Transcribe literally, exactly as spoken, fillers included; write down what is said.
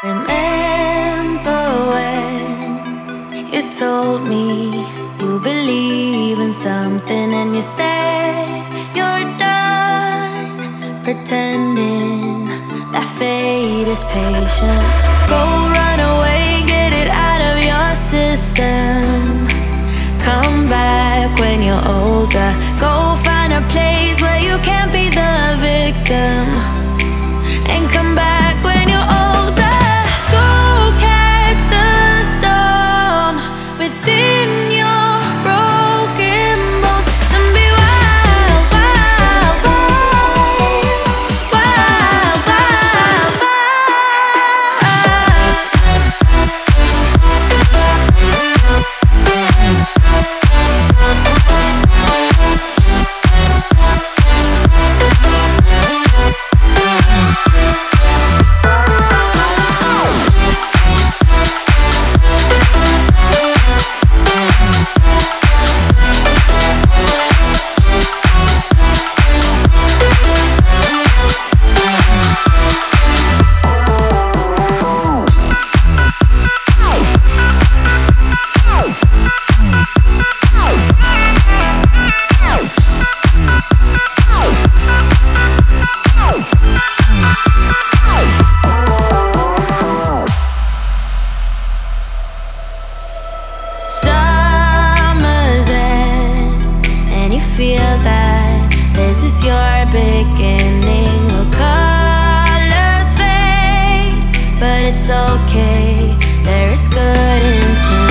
Remember when you told me you believe in something and you said you're done pretending that fate is patient. Go run away, get it out of your system. Come back when you're older. Go find a place where you can't be the victim. And come back when you're older. Go catch the storm within your broken bones and be wild, wild, wild, wild, wild, wild. Summer's end, and you feel that this is your beginning. Well, colors fade, but it's okay. There is good in change.